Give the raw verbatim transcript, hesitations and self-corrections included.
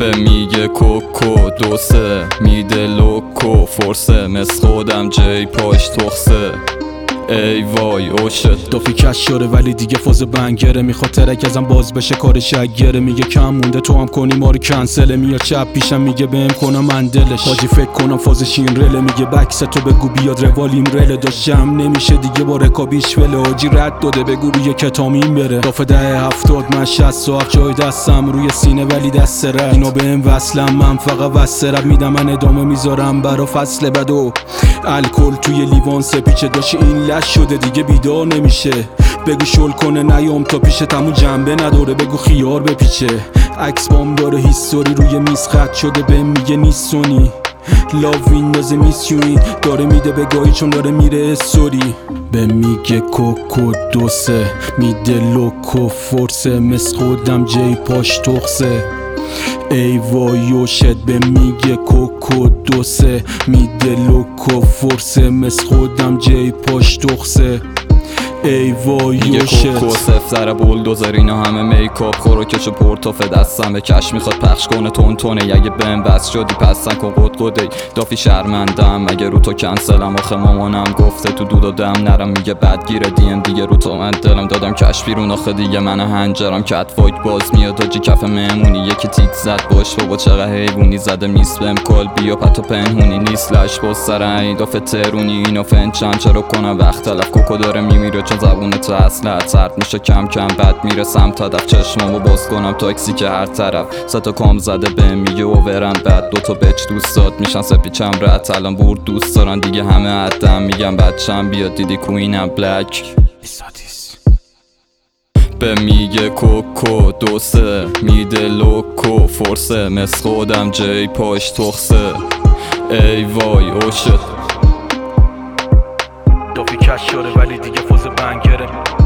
به میگه کوکو دو سه میده لوکو فرسه مثل خودم جی پاش تخصه ای وای اوشت دافی کش شاره ولی دیگه فاز بنگره میخواد ترک ازم باز بشه کارش اگره میگه کم مونده تو هم کنی ما رو کنسله میاد چپ پیشم میگه بهم کنم من دلش حاجی فکر کنم فازش این رله میگه بکس تو بگو بیاد روالیم رله داشت جمع نمیشه دیگه با رکابیش وله حاجی رد داده بگو روی کتامین بره دافه ده هفتاد من شست و هفت جای دستم روی سینه ولی دست رد اینا بهم وصلم من فقط وصل رد میدم من ادامه میذارم برا فصل بدو الکل توی لیوان سپیچه داشت این لش شده دیگه بیدار نمیشه بگو شل کنه نیام تا پیشه تمو جنبه نداره بگو خیار بپیچه عکس بام داره هیستوری روی میز خط شده بهم میگه نیستونی لاو ویندوز میسیوین داره میده بگاهی چون داره میره استوری به میگه کوکو دو سه میده لوکو فرسه مثل خودم جی پاش تخصه ای وای و شد به میگه کوکو دو سه میده لوکو فرسه مثل خودم جی پاش تخصه ای وای و شد کوکو سفتر بولدوزر اینا همه میکاپ خوراکشو پورتوفه دستم به کش میخواد پخش کنه تون تونه اگه بهم بس شدی پس نکن قد قدی دافی شرمندم اگه رو تو کنسلم آخه مامانم گفته تو دود و دم نرم میگه بدگیره دیم دیگه رو تو من دلم دادم کش بیرون آخه دیگه من هنجرم کت وایت باز میاد آجی کف مهمونی یکی تیک زد باش بابا چقدر حیوونی زده میس بهم کال بیا پتو پنهونی نیست لش باز سر این دافه ترونی اینو فنچن چرا کنم وقت تلف کوکو داره میمیره چون زبون تو اصلت سرد میشه کم کم بد میرسم تا دف چشمامو باز کنم تاکسی که هر طرف سه تا کام زده بهم میگه اوورن بعد دو تا بچ دوستات میشن سپیچم رد الان بورد دوست دارن دیگه همه عدم میگم بچم بیاد دیدی کوینم بلک به میگه کوکو دو سه میده لوکو فرسه مثل خودم جی پاش تخصه ای وای اوشت دافی کش شاره ولی دیگه فاز بنگره